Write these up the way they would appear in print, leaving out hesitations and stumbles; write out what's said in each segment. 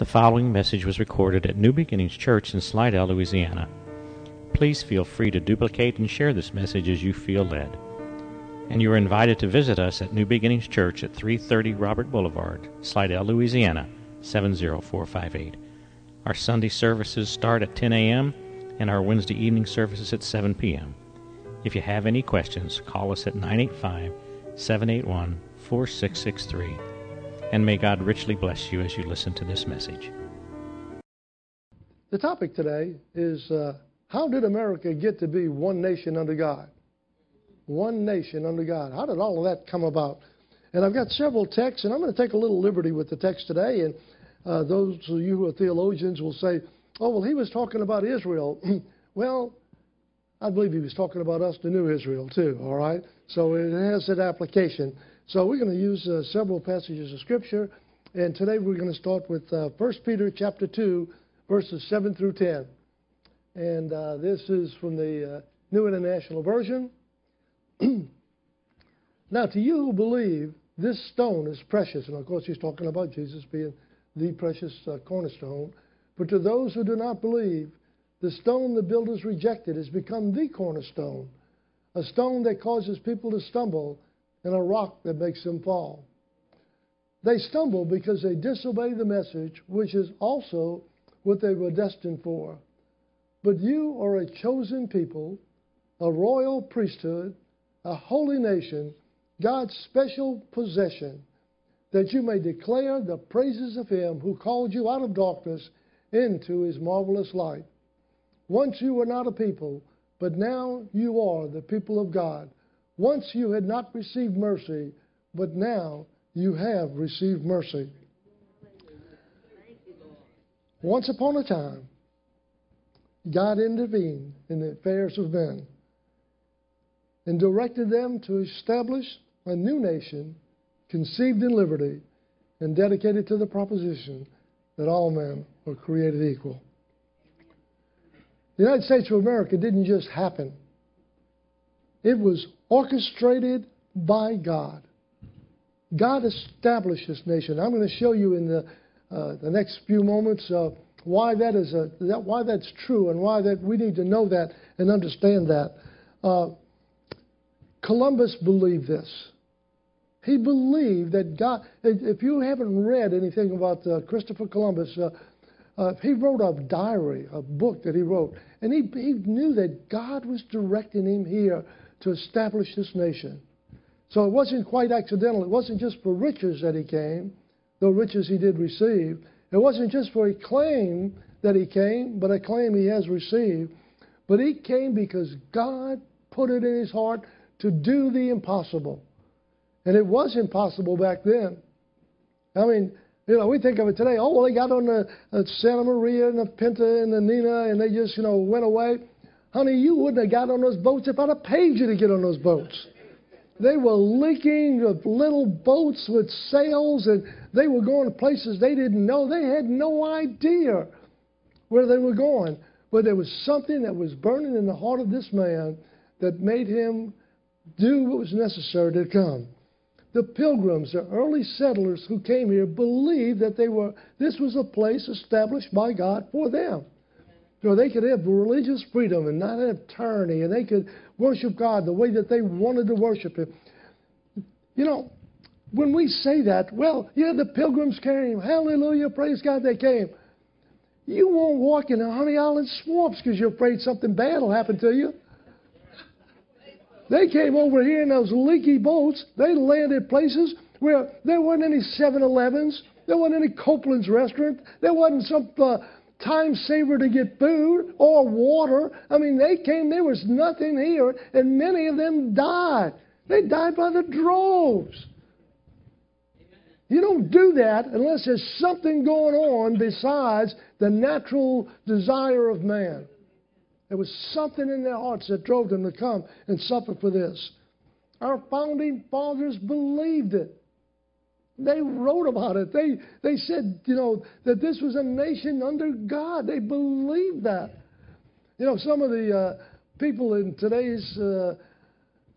The following message was recorded at New Beginnings Church in Slidell, Louisiana. Please feel free to duplicate and share this message as you feel led. And you are invited to visit us at New Beginnings Church at 330 Robert Boulevard, Slidell, Louisiana, 70458. Our Sunday services start at 10 a.m. and our Wednesday evening services at 7 p.m. If you have any questions, call us at 985-781-4663. And may God richly bless you as you listen to this message. The topic today is, how did America get to be one nation under God? One nation under God. How did all of that come about? And I've got several texts, and I'm going to take a little liberty with the text today. And those of you who are theologians will say, oh, well, he was talking about Israel. Well, I believe he was talking about us, the new Israel, too, all right? So it has that application. So we're going to use several passages of Scripture, and today we're going to start with 1 Peter chapter 2, verses 7 through 10. And this is from the New International Version. Now, to you who believe, this stone is precious. And, of course, he's talking about Jesus being the precious cornerstone. But to those who do not believe, the stone the builders rejected has become the cornerstone, a stone that causes people to stumble, and a rock that makes them fall. They stumble because they disobey the message, which is also what they were destined for. But you are a chosen people, a royal priesthood, a holy nation, God's special possession, that you may declare the praises of Him who called you out of darkness into His marvelous light. Once you were not a people, but now you are the people of God. Once you had not received mercy, but now you have received mercy. Once upon a time, God intervened in the affairs of men and directed them to establish a new nation conceived in liberty and dedicated to the proposition that all men are created equal. The United States of America didn't just happen. It was orchestrated by God. God established this nation. I'm going to show you in the next few moments why that's true and why that we need to know that and understand that. Columbus believed this. He believed that God. If you haven't read anything about Christopher Columbus, he wrote a diary, a book that he wrote, and he knew that God was directing him here to establish this nation. So it wasn't quite accidental. It wasn't just for riches that he came, though riches he did receive. It wasn't just for a claim that he came, but a claim he has received. But he came because God put it in his heart to do the impossible. And it was impossible back then. I mean, you know, we think of it today. Oh, well, they got on the Santa Maria and the Pinta and the Nina, and they just, went away. Honey, you wouldn't have got on those boats if I'd have paid you to get on those boats. They were leaking little boats with sails, and they were going to places they didn't know. They had no idea where they were going. But there was something that was burning in the heart of this man that made him do what was necessary to come. The Pilgrims, the early settlers who came here, believed that this was a place established by God for them. They could have religious freedom and not have tyranny, and they could worship God the way that they wanted to worship Him. When we say that, well, yeah, the Pilgrims came. Hallelujah, praise God, they came. You won't walk in the Honey Island swamps because you're afraid something bad will happen to you. They came over here in those leaky boats. They landed places where there weren't any 7-Elevens. There wasn't any Copeland's restaurant. There wasn't some time saver to get food or water. I mean, they came, there was nothing here, and many of them died. They died by the droves. You don't do that unless there's something going on besides the natural desire of man. There was something in their hearts that drove them to come and suffer for this. Our founding fathers believed it. They wrote about it. They said, that this was a nation under God. They believed that. Some of the people in today's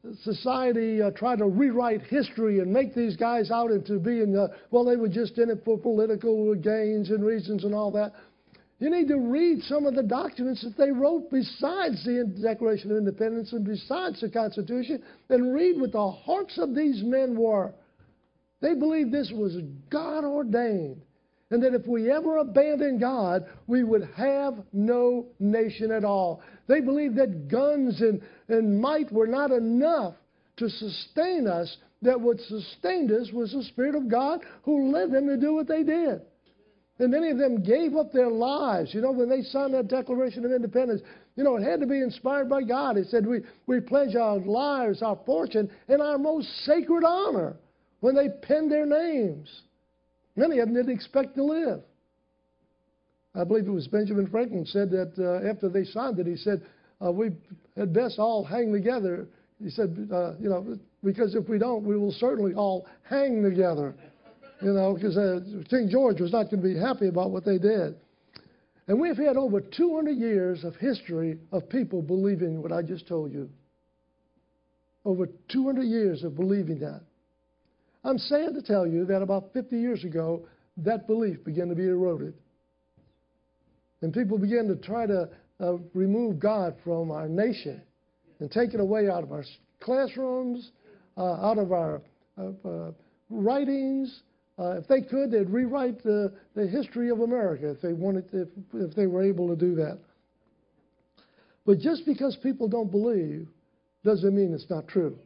society tried to rewrite history and make these guys out into being, they were just in it for political gains and reasons and all that. You need to read some of the documents that they wrote besides the Declaration of Independence and besides the Constitution, and read what the hearts of these men were. They believed this was God ordained, and that if we ever abandoned God, we would have no nation at all. They believed that guns and might were not enough to sustain us, that what sustained us was the Spirit of God who led them to do what they did. And many of them gave up their lives. When they signed that Declaration of Independence, it had to be inspired by God. It said, we pledge our lives, our fortune, and our most sacred honor when they penned their names. Many of them didn't expect to live. I believe it was Benjamin Franklin said that after they signed it, he said, we had best all hang together. He said, because if we don't, we will certainly all hang together. Because King George was not going to be happy about what they did. And we've had over 200 years of history of people believing what I just told you. Over 200 years of believing that. I'm sad to tell you that about 50 years ago, that belief began to be eroded. And people began to try to remove God from our nation and take it away out of our classrooms, out of our writings. If they could, they'd rewrite the history of America if they wanted, if they were able to do that. But just because people don't believe doesn't mean it's not true.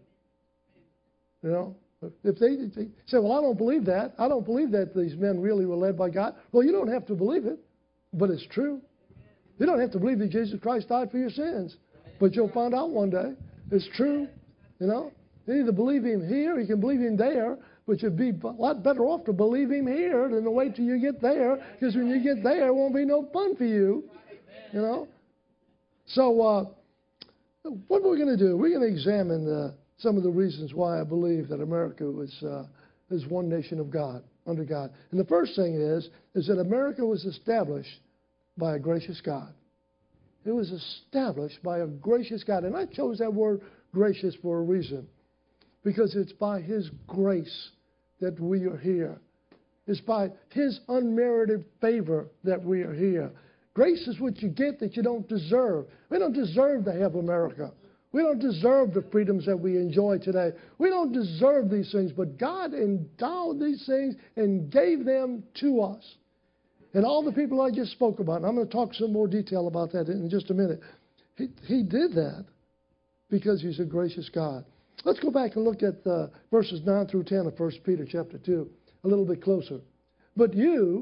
If they say, well, I don't believe that. I don't believe that these men really were led by God. Well, you don't have to believe it, but it's true. You don't have to believe that Jesus Christ died for your sins, but you'll find out one day. It's true. You either believe Him here or you can believe Him there. But you'd be a lot better off to believe Him here than to wait till you get there, because when you get there, it won't be no fun for you. So what we're going to do, we're going to examine some of the reasons why I believe that America is one nation of God, under God. And the first thing is that America was established by a gracious God. It was established by a gracious God. And I chose that word gracious for a reason, because it's by His grace that we are here. It's by His unmerited favor that we are here. Grace is what you get that you don't deserve. We don't deserve to have America. We don't deserve the freedoms that we enjoy today. We don't deserve these things, but God endowed these things and gave them to us. And all the people I just spoke about, and I'm going to talk some more detail about that in just a minute, He did that because He's a gracious God. Let's go back and look at verses 9 through 10 of 1 Peter chapter 2 a little bit closer. But you,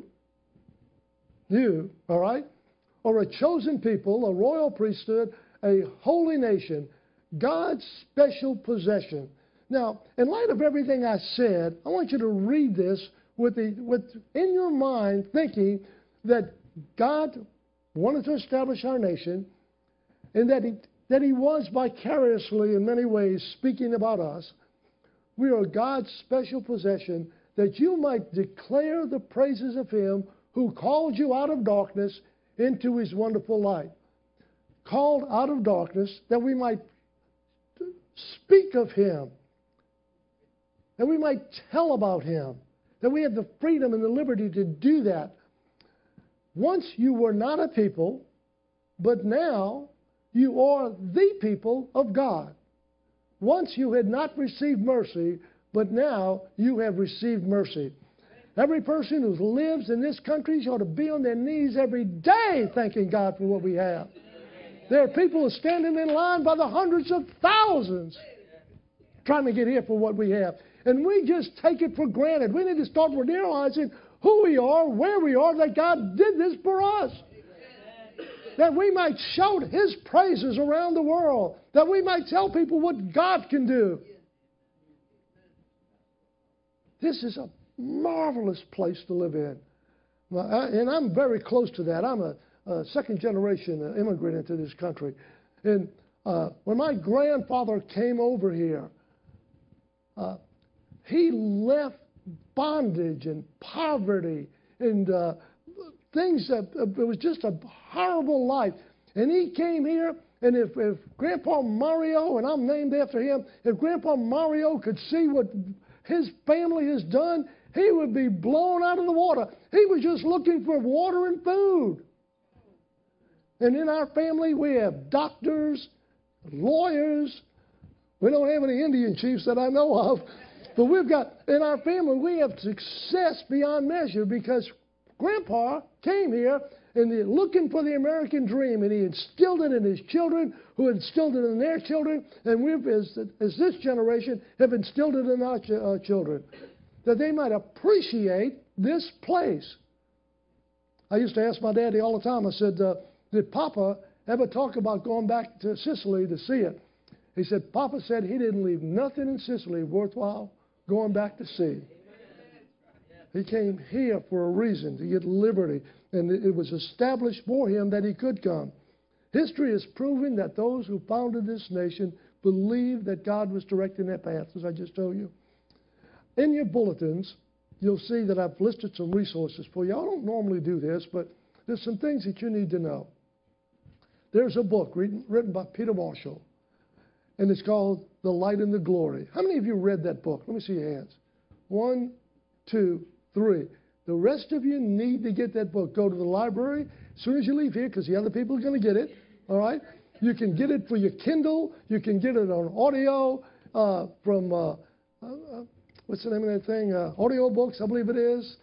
all right, are a chosen people, a royal priesthood, a holy nation, God's special possession. Now, in light of everything I said, I want you to read this with in your mind thinking that God wanted to establish our nation and that He was vicariously in many ways speaking about us. We are God's special possession, that you might declare the praises of Him who called you out of darkness into His wonderful light. Called out of darkness that we might speak of Him, that we might tell about Him, that we have the freedom and the liberty to do that. Once you were not a people, but now you are the people of God. Once you had not received mercy, but now you have received mercy. Every person who lives in this country ought to be on their knees every day thanking God for what we have. There are people standing in line by the hundreds of thousands trying to get here for what we have. And we just take it for granted. We need to start realizing who we are, where we are, that God did this for us. That we might shout His praises around the world. That we might tell people what God can do. This is a marvelous place to live in. And I'm very close to that. I'm a second-generation immigrant into this country. And when my grandfather came over here, he left bondage and poverty and things that it was just a horrible life. And he came here And if Grandpa Mario, and I'm named after him, if Grandpa Mario could see what his family has done, he would be blown out of the water. He was just looking for water and food. And in our family, we have doctors, lawyers. We don't have any Indian chiefs that I know of. But we've got, in our family, we have success beyond measure because Grandpa came here and looking for the American dream, and he instilled it in his children, who instilled it in their children, and we've, as this generation, have instilled it in our children, that they might appreciate this place. I used to ask my daddy all the time, I said, did Papa ever talk about going back to Sicily to see it? He said, Papa said he didn't leave nothing in Sicily worthwhile going back to see. He came here for a reason, to get liberty, and it was established for him that he could come. History has proven that those who founded this nation believed that God was directing their path, as I just told you. In your bulletins, you'll see that I've listed some resources for you. I don't normally do this, but there's some things that you need to know. There's a book written by Peter Marshall, and it's called The Light and the Glory. How many of you read that book? Let me see your hands. 1, 2, 3. The rest of you need to get that book. Go to the library as soon as you leave here, because the other people are going to get it. All right? You can get it for your Kindle. You can get it on audio from, what's the name of that thing? Audio books, I believe it is.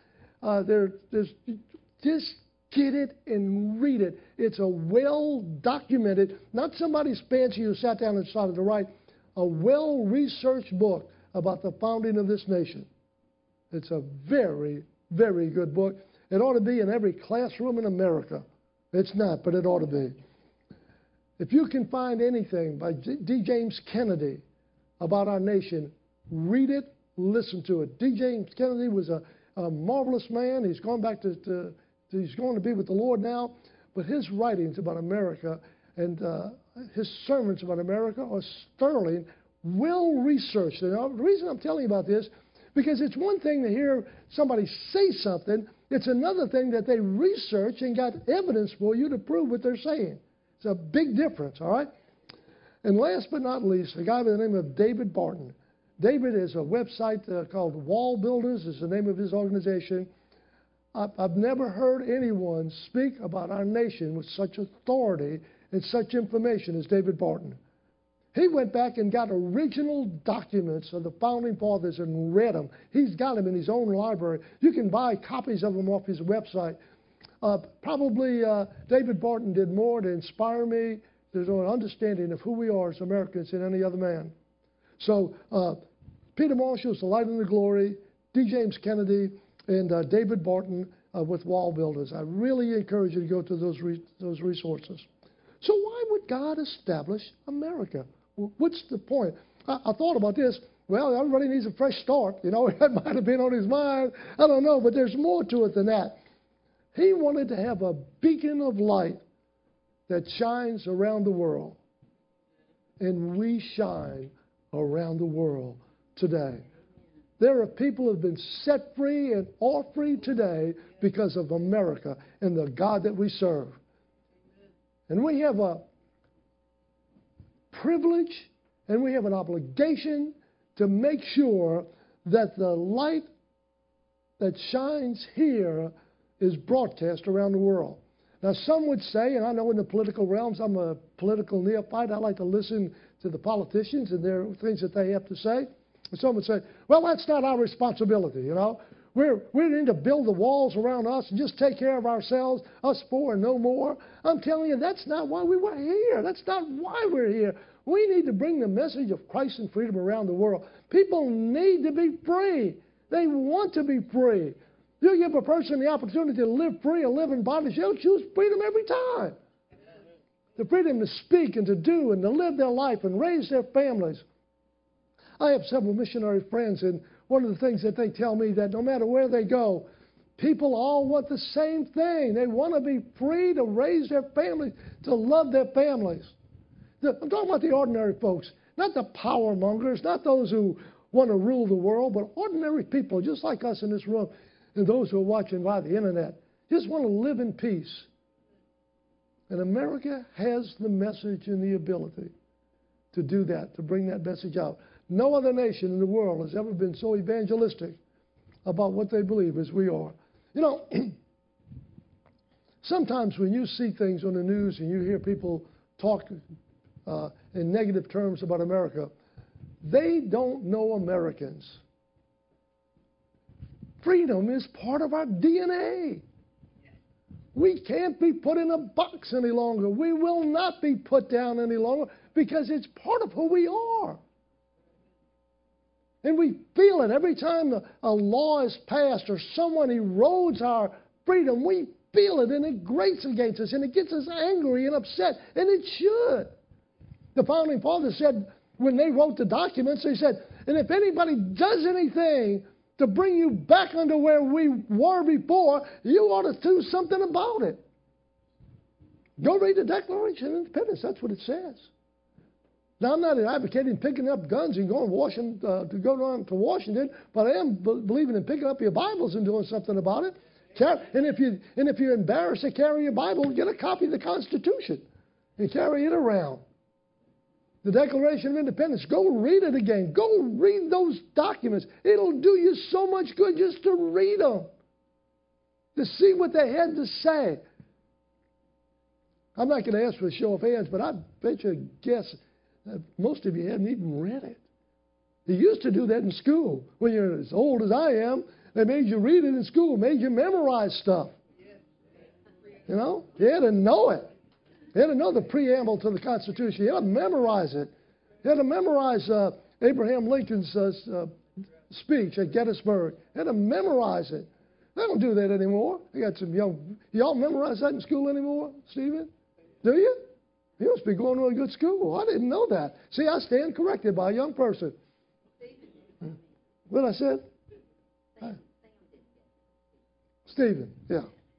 Just get it and read it. It's a well-documented, not somebody's fancy who sat down and decided to write, a well-researched book about the founding of this nation. It's a very, very good book. It ought to be in every classroom in America. It's not, but it ought to be. If you can find anything by D. James Kennedy about our nation, read it, listen to it. D. James Kennedy was a marvelous man. He's gone back he's going to be with the Lord now. But his writings about America and his sermons about America are sterling, well-researched. And the reason I'm telling you about this, because it's one thing to hear somebody say something. It's another thing that they research and got evidence for you to prove what they're saying. It's a big difference, all right? And last but not least, a guy by the name of David Barton. David is a website called Wall Builders, is the name of his organization. I've never heard anyone speak about our nation with such authority and such information as David Barton. He went back and got original documents of the founding fathers and read them. He's got them in his own library. You can buy copies of them off his website. Probably David Barton did more to inspire me. There's an understanding of who we are as Americans than any other man. So Peter Marshall's The Light and the Glory, D. James Kennedy, and David Barton with Wall Builders. I really encourage you to go to those resources. So why would God establish America? What's the point? I thought about this. Well, everybody needs a fresh start. You know, that might have been on his mind. I don't know, but there's more to it than that. He wanted to have a beacon of light that shines around the world. And we shine around the world today. There are people who have been set free and are free today because of America and the God that we serve. And we have a privilege and we have an obligation to make sure that the light that shines here is broadcast around the world. Now, some would say, and I know in the political realms, I'm a political neophyte. I like to listen to the politicians and their things that they have to say. And some would say, well, that's not our responsibility, you know. We need to build the walls around us and just take care of ourselves, us four and no more. I'm telling you, that's not why we were here. That's not why we're here. We need to bring the message of Christ and freedom around the world. People need to be free. They want to be free. You give a person the opportunity to live free and live in bondage, they'll choose freedom every time. The freedom to speak and to do and to live their life and raise their families. I have several missionary friends, and one of the things that they tell me that no matter where they go, people all want the same thing. They want to be free to raise their families, to love their families. I'm talking about the ordinary folks, not the power mongers, not those who want to rule the world, but ordinary people just like us in this room and those who are watching by the internet. Just want to live in peace And America has the message and the ability to do that, to bring that message out. No other nation in the world has ever been so evangelistic about what they believe as we are. You know, sometimes when you see things on the news and you hear people talk in negative terms about America, they don't know Americans. Freedom is part of our DNA. We can't be put in a box any longer. We will not be put down any longer because it's part of who we are. And we feel it every time a law is passed or someone erodes our freedom. We feel it, and it grates against us, and it gets us angry and upset, and it should. The Founding Fathers said, when they wrote the documents, they said, and if anybody does anything to bring you back under where we were before, you ought to do something about it. Go read the Declaration of Independence. That's what it says. Now, I'm not advocating picking up guns and going to go down to Washington, but I am believing in picking up your Bibles and doing something about it. And if you're embarrassed to carry your Bible, get a copy of the Constitution and carry it around. The Declaration of Independence. Go read it again. Go read those documents. It'll do you so much good just to read them, to see what they had to say. I'm not going to ask for a show of hands, but I bet you guess that most of you haven't even read it. You used to do that in school. When you're as old as I am, they made you read it in school, made you memorize stuff. You know? You had to know it. You had to know the preamble to the Constitution. You had to memorize it. You had to memorize Abraham Lincoln's speech at Gettysburg. You had to memorize it. They don't do that anymore. I got some young... Y'all memorize that in school anymore, Stephen? Do you? You must be going to a good school. I didn't know that. See, I stand corrected by a young person. What I said? Stephen, yeah.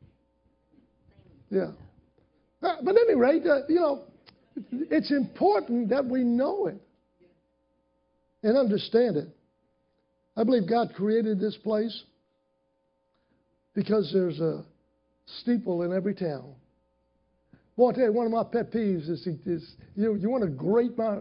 Yeah. But at any rate, you know, it's important that we know it and understand it. I believe God created this place because there's a steeple in every town. Boy, I tell you, one of my pet peeves is you want to grate my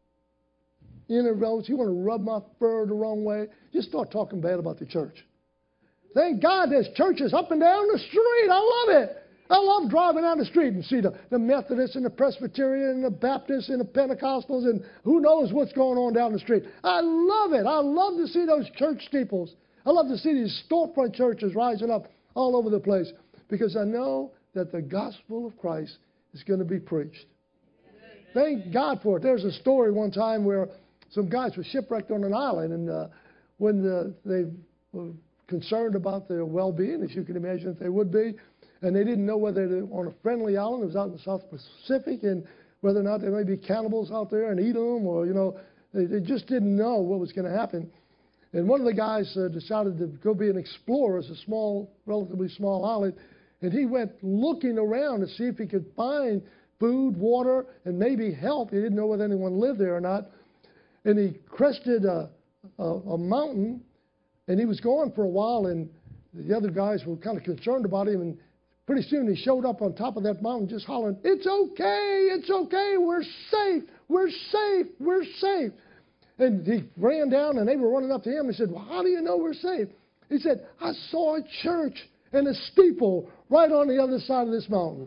inner roads, you want to rub my fur the wrong way, just start talking bad about the church. Thank God there's churches up and down the street. I love it. I love driving down the street and see the Methodists and the Presbyterian and the Baptists and the Pentecostals and who knows what's going on down the street. I love it. I love to see those church steeples. I love to see these storefront churches rising up all over the place because I know that the gospel of Christ is going to be preached. Thank God for it. There's a story one time where some guys were shipwrecked on an island, and when they were concerned about their well-being, as you can imagine that they would be, and they didn't know whether they were on a friendly island, it was out in the South Pacific, and whether or not there may be cannibals out there and eat them, or, you know, they just didn't know what was going to happen. And one of the guys decided to go be an explorer. It's a small, relatively small island, and he went looking around to see if he could find food, water, and maybe help. He didn't know whether anyone lived there or not. And he crested a mountain, and he was gone for a while, and the other guys were kind of concerned about him, and pretty soon he showed up on top of that mountain just hollering, "It's okay, it's okay, we're safe, we're safe, we're safe." And he ran down, and they were running up to him and said, "Well, how do you know we're safe?" He said, "I saw a church and a steeple right on the other side of this mountain."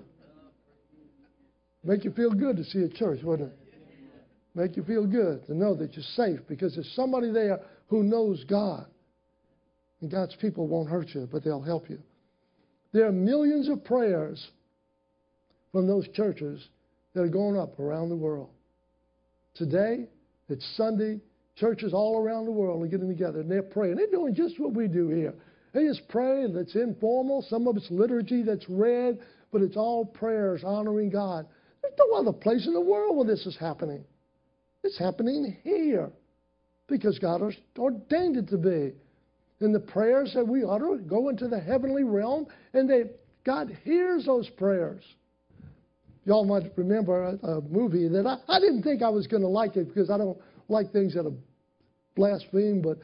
Make you feel good to see a church, wouldn't it? Make you feel good to know that you're safe because there's somebody there who knows God. And God's people won't hurt you, but they'll help you. There are millions of prayers from those churches that are going up around the world. Today, it's Sunday. Churches all around the world are getting together, and they're praying. They're doing just what we do here. They just pray, and it's informal. Some of it's liturgy that's read, but it's all prayers honoring God. There's no other place in the world where this is happening. It's happening here because God has ordained it to be. And the prayers that we utter go into the heavenly realm, and God hears those prayers. Y'all might remember a movie that I didn't think I was going to like it because I don't like things that are blaspheme, but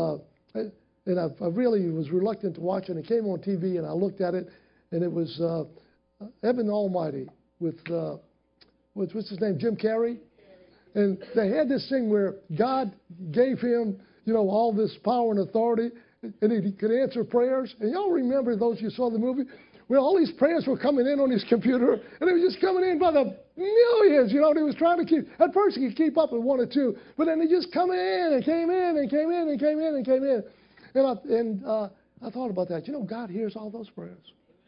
and I really was reluctant to watch it. It came on TV, and I looked at it, and it was Evan Almighty. what's his name, Jim Carrey? And they had this thing where God gave him, all this power and authority, and he could answer prayers. And y'all remember, those of you who saw the movie, where all these prayers were coming in on his computer, and they were just coming in by the millions, and he was trying to keep. At first he could keep up with one or two, but then they just come in and came in and came in and came in and came in. And I thought about that. God hears all those prayers.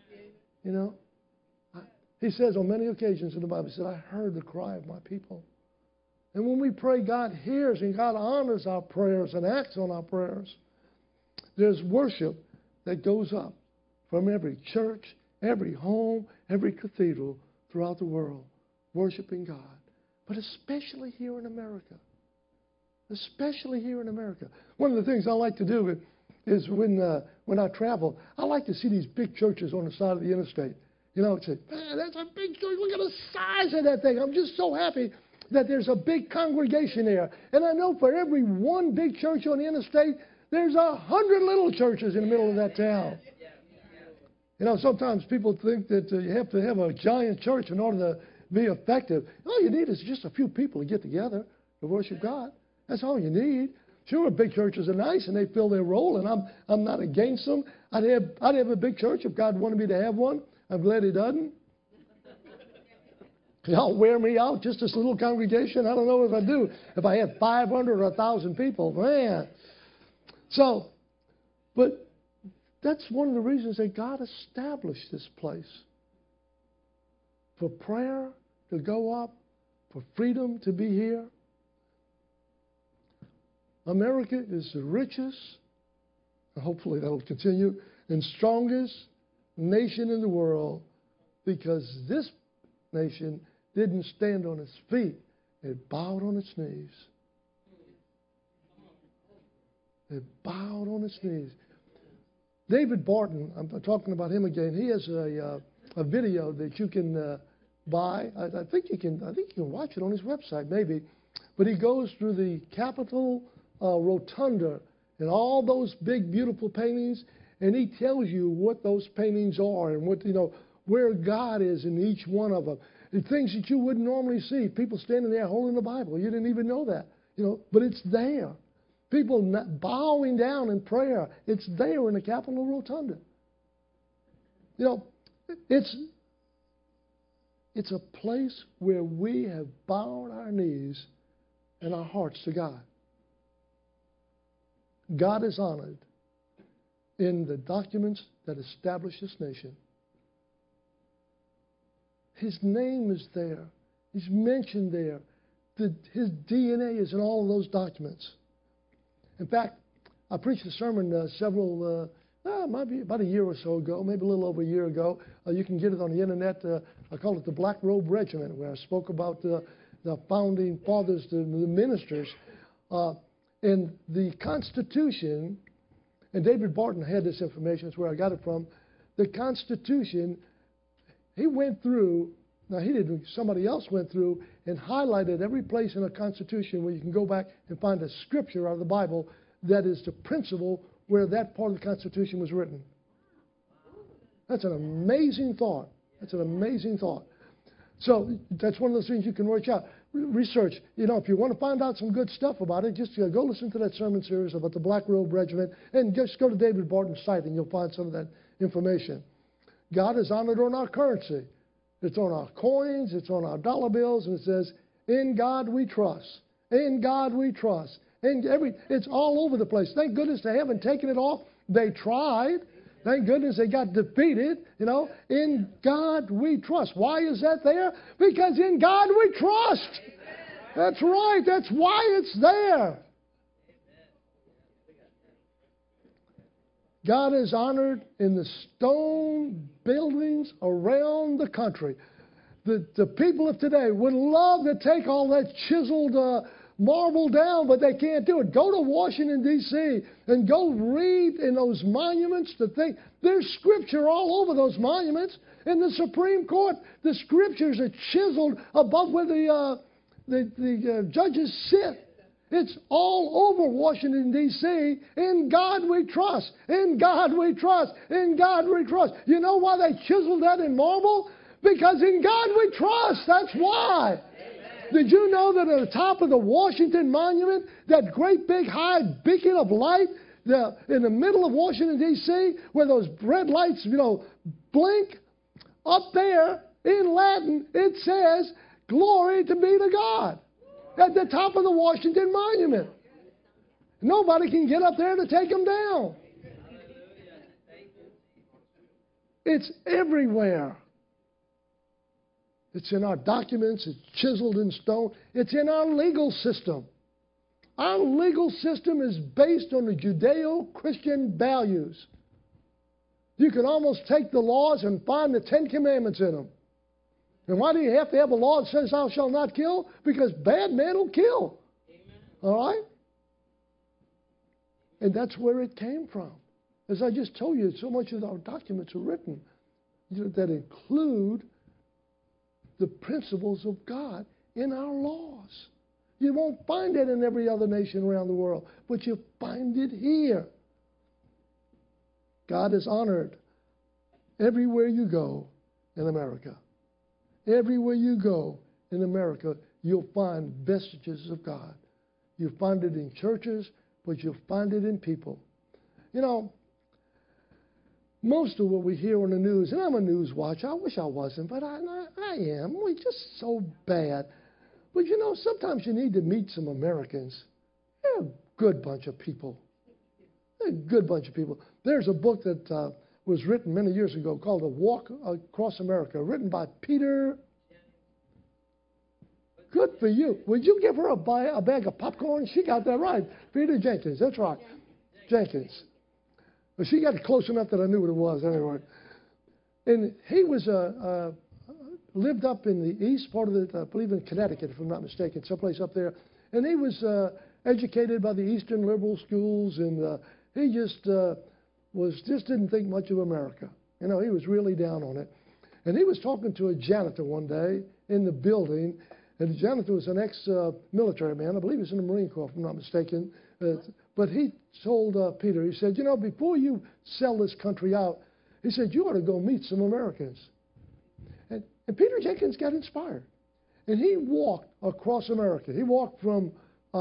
He says on many occasions in the Bible, he said, I heard the cry of my people. And when we pray, God hears and God honors our prayers and acts on our prayers. There's worship that goes up from every church, every home, every cathedral throughout the world, worshiping God. But especially here in America. Especially here in America. One of the things I like to do is when I travel, I like to see these big churches on the side of the interstate. Say, man, that's a big church. Look at the size of that thing. I'm just so happy that there's a big congregation there. And I know for every one big church on the interstate, there's 100 little churches in the middle of that town. Sometimes people think that you have to have a giant church in order to be effective. All you need is just a few people to get together to worship God. That's all you need. Sure, big churches are nice and they fill their role, and I'm not against them. I'd have a big church if God wanted me to have one. I'm glad He doesn't. Y'all wear me out, just this little congregation. I don't know if I do. If I had 500 or 1,000 people, man. But that's one of the reasons that God established this place. For prayer to go up, for freedom to be here. America is the richest, and hopefully that will continue, and strongest nation in the world, because this nation didn't stand on its feet. It bowed on its knees. It bowed on its knees. David Barton, I'm talking about him again. He has a video that you can buy. I think you can watch it on his website, maybe. But he goes through the Capitol Rotunda and all those big, beautiful paintings, and he tells you what those paintings are and what where God is in each one of them. The things that you wouldn't normally see. People standing there holding the Bible. You didn't even know that. But it's there. People bowing down in prayer. It's there in the Capitol Rotunda. It's a place where we have bowed our knees and our hearts to God. God is honored in the documents that establish this nation. His name is there. He's mentioned there. His DNA is in all of those documents. In fact, I preached a sermon might be about a year or so ago, maybe a little over a year ago. You can get it on the internet. I call it the Black Robe Regiment, where I spoke about the founding fathers, the ministers. In the Constitution, and David Barton had this information, that's where I got it from. The Constitution, he went through, he didn't, somebody else went through and highlighted every place in the Constitution where you can go back and find a scripture out of the Bible that is the principle where that part of the Constitution was written. That's an amazing thought. That's an amazing thought. So that's one of those things you can research. If you want to find out some good stuff about it, just go listen to that sermon series about the Black Robe Regiment, and just go to David Barton's site and you'll find some of that information. God is honored on our currency. It's on our coins, it's on our dollar bills, and it says, in God we trust. In God we trust. It's all over the place. Thank goodness they haven't taken it off. They tried. Thank goodness they got defeated. In God we trust. Why is that there? Because in God we trust. That's right. That's why it's there. God is honored in the stone buildings around the country. The people of today would love to take all that chiseled marble down, but they can't do it. Go to Washington, D.C., and go read in those monuments the thing. There's scripture all over those monuments. In the Supreme Court, the scriptures are chiseled above where the judges sit. It's all over Washington, D.C. In God we trust. In God we trust. In God we trust. You know why they chiseled that in marble? Because in God we trust. That's why. Did you know that at the top of the Washington Monument, that great big high beacon of light in the middle of Washington, D.C., where those red lights, blink, up there in Latin, it says, "Glory to be to God," at the top of the Washington Monument. Nobody can get up there to take them down. It's everywhere. It's in our documents. It's chiseled in stone. It's in our legal system. Our legal system is based on the Judeo-Christian values. You can almost take the laws and find the 10 Commandments in them. And why do you have to have a law that says thou shalt not kill? Because bad men will kill. Amen. All right? And that's where it came from. As I just told you, so much of our documents are written that include the principles of God in our laws. You won't find it in every other nation around the world, but you find it here. God is honored everywhere you go in America. Everywhere you go in America, you'll find vestiges of God. You'll find it in churches, but you'll find it in people. Most of what we hear on the news, and I'm a news watcher, I wish I wasn't, but I am. We're just so bad. But sometimes you need to meet some Americans. They're a good bunch of people. They're a good bunch of people. There's a book that was written many years ago called A Walk Across America, written by Peter. Good for you. Would you give her a bag of popcorn? She got that right. Peter Jenkins, that's right. Jenkins. But she got it close enough that I knew what it was anyway. And he was lived up in the east part of I believe in Connecticut, if I'm not mistaken, someplace up there. And he was educated by the Eastern liberal schools, and he just didn't think much of America. He was really down on it. And he was talking to a janitor one day in the building, and the janitor was an ex-military man. I believe he was in the Marine Corps, if I'm not mistaken. But he told Peter, he said, before you sell this country out, he said, you ought to go meet some Americans. And Peter Jenkins got inspired. And he walked across America. He walked from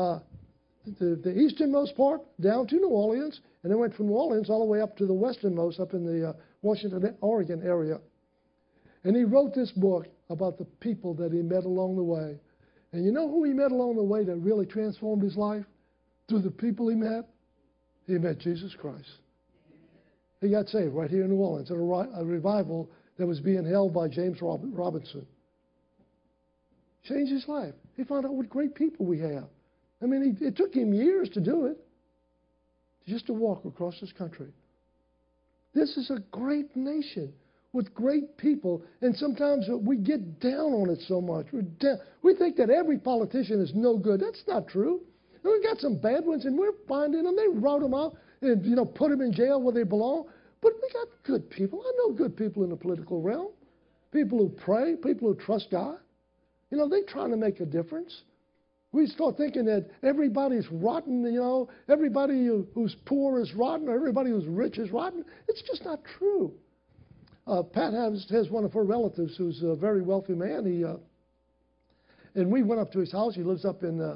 the easternmost part down to New Orleans, and then went from New Orleans all the way up to the westernmost, up in the Washington, Oregon area. And he wrote this book about the people that he met along the way. And you know who he met along the way that really transformed his life? Through the people he met? He met Jesus Christ. He got saved right here in New Orleans at a revival that was being held by James Robinson. Changed his life. He found out what great people we have. It took him years to do it, just to walk across this country. This is a great nation with great people, and sometimes we get down on it so much. We think that every politician is no good. That's not true. And we've got some bad ones, and we're finding them. They rout them out and put them in jail where they belong. But we got good people. I know good people in the political realm. People who pray, people who trust God. They're trying to make a difference. We start thinking that everybody's rotten, everybody who's poor is rotten, or everybody who's rich is rotten. It's just not true. Pat has one of her relatives who's a very wealthy man. And we went up to his house. He lives up in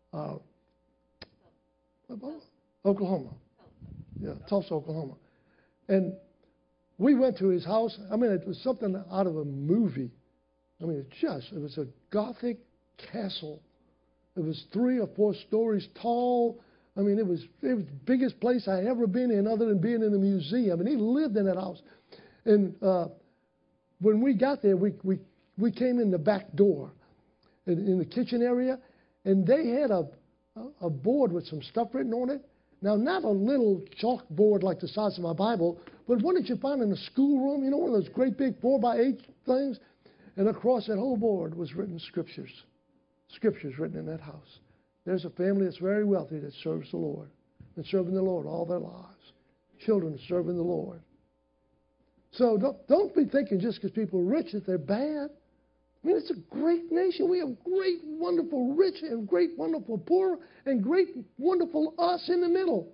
Oklahoma. Yeah, Tulsa, Oklahoma. And we went to his house. It was something out of a movie. It was a Gothic castle. It was 3 or 4 stories tall. It was the biggest place I ever been in, other than being in a museum. He lived in that house. And when we got there, we came in the back door, in the kitchen area, and they had a board with some stuff written on it. Now, not a little chalkboard like the size of my Bible, but what did you find in the schoolroom? One of those great big 4x8 things? And across that whole board was written scriptures. Scriptures written in that house. There's a family that's very wealthy that serves the Lord. Been serving the Lord all their lives. Children serving the Lord. So don't be thinking just because people are rich that they're bad. It's a great nation. We have great, wonderful rich and great, wonderful poor and great, wonderful us in the middle.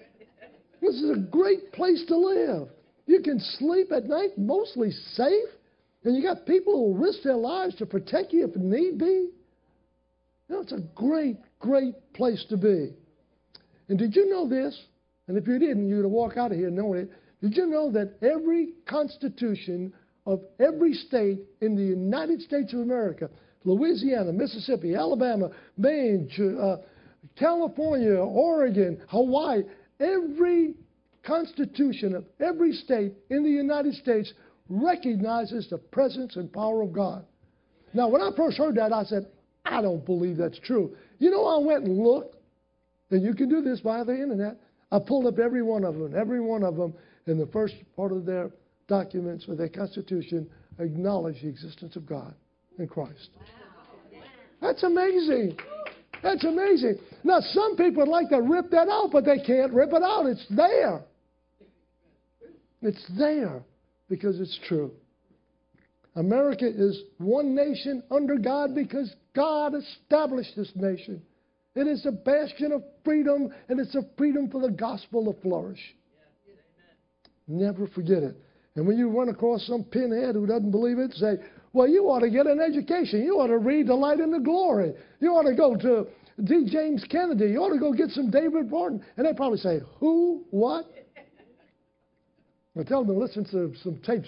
This is a great place to live. You can sleep at night mostly safe. And you got people who will risk their lives to protect you if need be. You know, it's a great, great place to be. And did you know this? And if you didn't, you'd walk out of here knowing it. Did you know that every constitution of every state in the United States of America, Louisiana, Mississippi, Alabama, Maine, California, Oregon, Hawaii, every constitution of every state in the United States recognizes the presence and power of God. Now, when I first heard that, I said, I don't believe that's true. You know, I went and looked, and you can do this via the internet. I pulled up every one of them, in the first part of their documents or their constitution acknowledge the existence of God in Christ. That's amazing. That's amazing. Now, some people would like to rip that out, but they can't rip it out. It's there. It's there because it's true. America is one nation under God because God established this nation. It is a bastion of freedom, and it's a freedom for the gospel to flourish. Never forget it. And when you run across some pinhead who doesn't believe it, say, well, you ought to get an education. You ought to read The Light and the Glory. You ought to go to D. James Kennedy. You ought to go get some David Barton. And they probably say, who? What? I tell them to listen to some tapes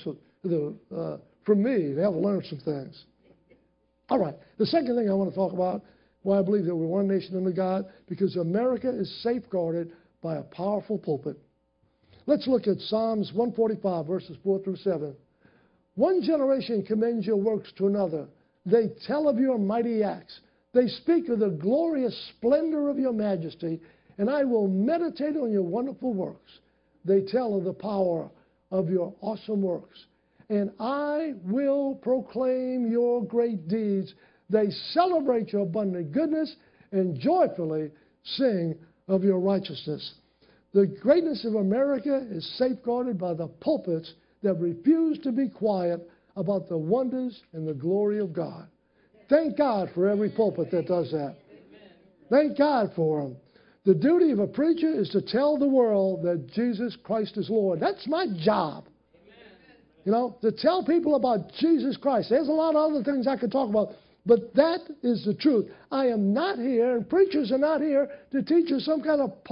from me. They'll learn some things. All right. The second thing I want to talk about, why I believe that we're one nation under God, because America is safeguarded by a powerful pulpit. Let's look at Psalms 145, verses 4 through 7. One generation commends your works to another. They tell of your mighty acts. They speak of the glorious splendor of your majesty, and I will meditate on your wonderful works. They tell of the power of your awesome works, and I will proclaim your great deeds. They celebrate your abundant goodness and joyfully sing of your righteousness. The greatness of America is safeguarded by the pulpits that refuse to be quiet about the wonders and the glory of God. Thank God for every pulpit that does that. Thank God for them. The duty of a preacher is to tell the world that Jesus Christ is Lord. That's my job. You know, to tell people about Jesus Christ. There's a lot of other things I could talk about, but that is the truth. I am not here, and preachers are not here to teach you some kind of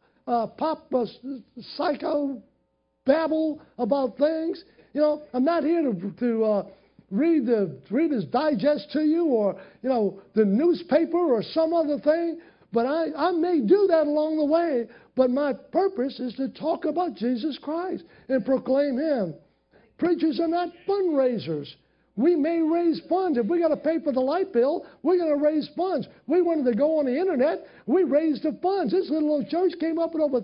pop psycho babble about things. You know, I'm not here to read the Reader's Digest to you, or, you know, the newspaper or some other thing. But I may do that along the way. But my purpose is to talk about Jesus Christ and proclaim Him. Preachers are not fundraisers. We may raise funds. If we got to pay for the light bill, we're going to raise funds. We wanted to go on the internet. We raised the funds. This little old church came up with over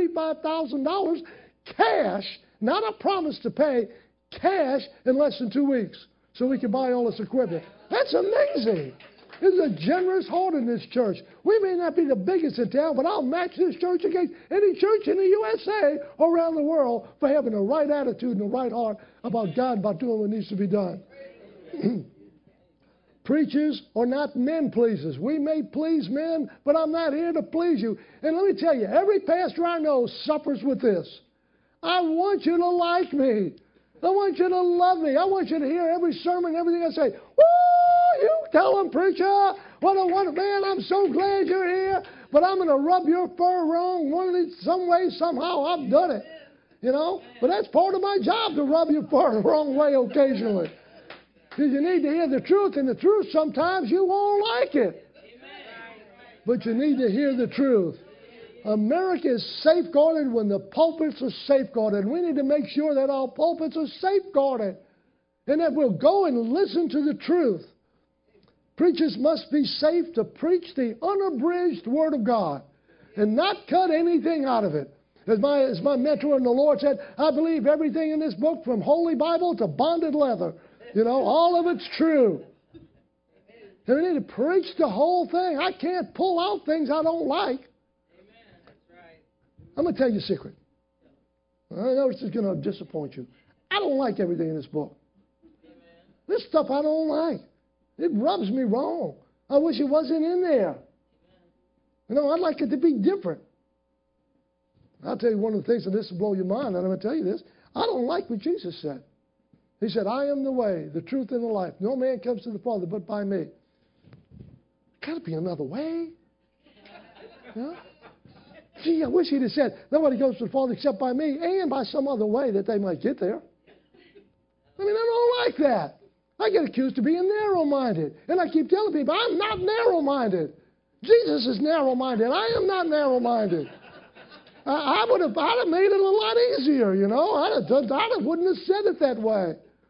$35,000 cash, not a promise to pay, cash in less than 2 weeks, so we could buy all this equipment. That's amazing. There's a generous heart in this church. We may not be the biggest in town, but I'll match this church against any church in the USA or around the world for having the right attitude and the right heart about God, about doing what needs to be done. Preachers are not men pleasers. We may please men, but I'm not here to please you. And let me tell you, every pastor I know suffers with this. I want you to like me. I want you to love me. I want you to hear every sermon, everything I say. Woo! You tell them, preacher, what a wonderful man. I'm so glad you're here, but I'm going to rub your fur wrong some way, somehow. I've done it, you know. But that's part of my job, to rub your fur the wrong way occasionally. Because you need to hear the truth, and the truth sometimes you won't like it. But you need to hear the truth. America is safeguarded when the pulpits are safeguarded. And we need to make sure that our pulpits are safeguarded and that we'll go and listen to the truth. Preachers must be safe to preach the unabridged Word of God and not cut anything out of it. As my mentor in the Lord said, I believe everything in this book, from Holy Bible to bonded leather. You know, all of it's true. And we need to preach the whole thing. I can't pull out things I don't like. I'm going to tell you a secret. I know this is going to disappoint you. I don't like everything in this book. This stuff I don't like. It rubs me wrong. I wish it wasn't in there. You know, I'd like it to be different. I'll tell you one of the things, and this will blow your mind, and I'm going to tell you this. I don't like what Jesus said. He said, I am the way, the truth, and the life. No man comes to the Father but by me. Got to be another way. Yeah? Gee, I wish he'd have said, nobody goes to the Father except by me and by some other way that they might get there. I mean, I don't like that. I get accused of being narrow-minded. And I keep telling people, I'm not narrow-minded. Jesus is narrow-minded. I am not narrow-minded. I'd have made it a lot easier, you know. I wouldn't have said it that way.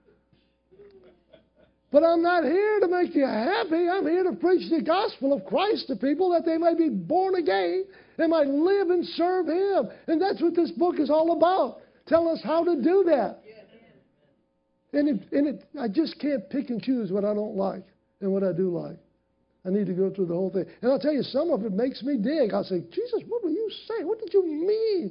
But I'm not here to make you happy. I'm here to preach the gospel of Christ to people that they may be born again and might live and serve Him. And that's what this book is all about. Tell us how to do that. I just can't pick and choose what I don't like and what I do like. I need to go through the whole thing. And I'll tell you, some of it makes me dig. I'll say, Jesus, what were you saying? What did you mean?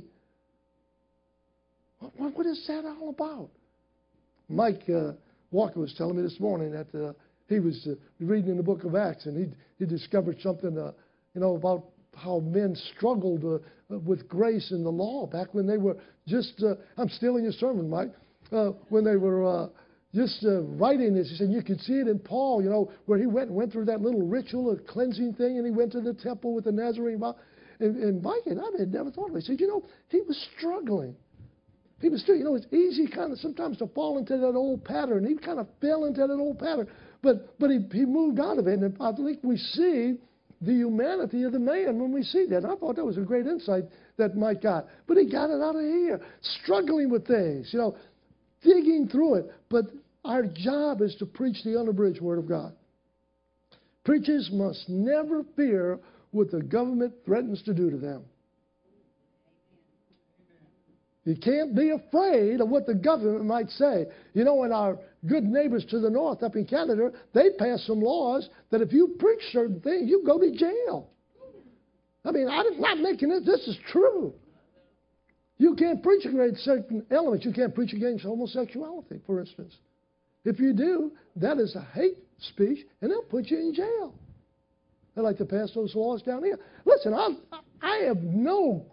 What is that all about? Mike Walker was telling me this morning that he was reading in the book of Acts, and he discovered something, about how men struggled with grace and the law back when they were just, I'm stealing your sermon, Mike, when they were just writing this. He said you could see it in Paul, where he went through that little ritual of cleansing thing, and he went to the temple with the Nazarene vow. And Mike and I had never thought of it. He said, he was struggling. He was still, it's easy kind of sometimes to fall into that old pattern. He kind of fell into that old pattern. But he moved out of it. And I think we see the humanity of the man when we see that. And I thought that was a great insight that Mike got. But he got it out of here. Struggling with things, digging through it. But our job is to preach the unabridged Word of God. Preachers must never fear what the government threatens to do to them. You can't be afraid of what the government might say. And our good neighbors to the north up in Canada, they passed some laws that if you preach certain things, you go to jail. I mean, I'm not making it. This is true. You can't preach against certain elements. You can't preach against homosexuality, for instance. If you do, that is a hate speech, and they'll put you in jail. They like to pass those laws down here. Listen, I have no...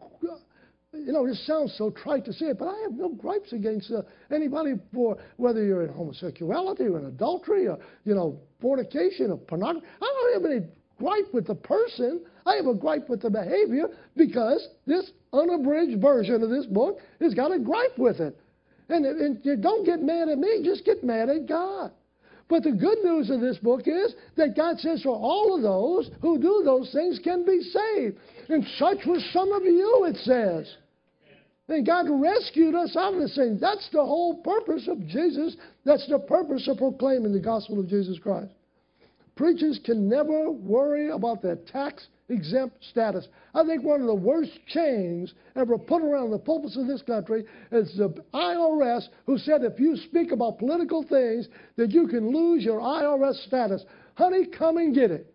this sounds so trite to say it, but I have no gripes against anybody for whether you're in homosexuality or in adultery or, fornication or pornography. I don't have any gripe with the person. I have a gripe with the behavior because this unabridged version of this book has got a gripe with it. And you don't get mad at me, just get mad at God. But the good news of this book is that God says for all of those who do those things can be saved. And such was some of you, it says. And God rescued us out of this thing. That's the whole purpose of Jesus. That's the purpose of proclaiming the gospel of Jesus Christ. Preachers can never worry about their tax-exempt status. I think one of the worst chains ever put around the pulpits of this country is the IRS, who said if you speak about political things, that you can lose your IRS status. Honey, come and get it.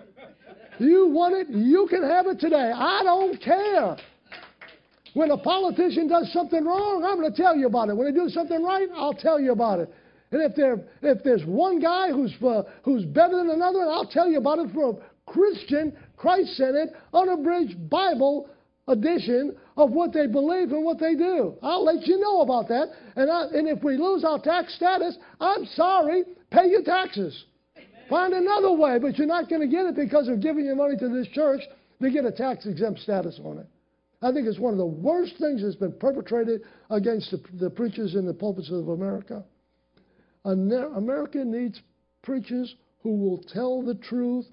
You want it, you can have it today. I don't care. When a politician does something wrong, I'm going to tell you about it. When they do something right, I'll tell you about it. And if there's one guy who's better than another, I'll tell you about it from a Christian, Christ-centered, unabridged Bible edition of what they believe and what they do. I'll let you know about that. And if we lose our tax status, I'm sorry, pay your taxes. Amen. Find another way, but you're not going to get it because of giving your money to this church to get a tax-exempt status on it. I think it's one of the worst things that's been perpetrated against the preachers in the pulpits of America. America needs preachers who will tell the truth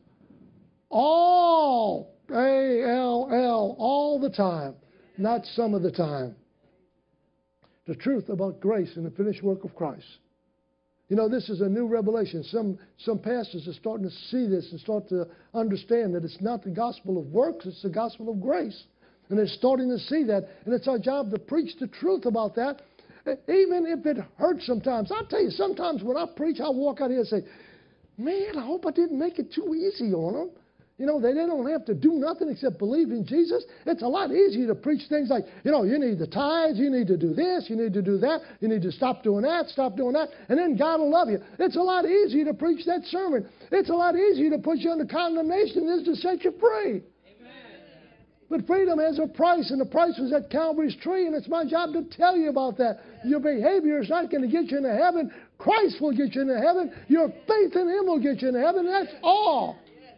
all, A-L-L, all the time, not some of the time. The truth about grace and the finished work of Christ. This is a new revelation. Some pastors are starting to see this and start to understand that it's not the gospel of works, it's the gospel of grace. And they're starting to see that. And it's our job to preach the truth about that, even if it hurts sometimes. I'll tell you, sometimes when I preach, I walk out here and say, man, I hope I didn't make it too easy on them. They don't have to do nothing except believe in Jesus. It's a lot easier to preach things like, you need the tithes, you need to do this, you need to do that, you need to stop doing that, and then God will love you. It's a lot easier to preach that sermon. It's a lot easier to put you under condemnation than it is to set you free. But freedom has a price, and the price was at Calvary's tree, and it's my job to tell you about that. Your behavior is not going to get you into heaven. Christ will get you into heaven. Your faith in Him will get you into heaven. That's all.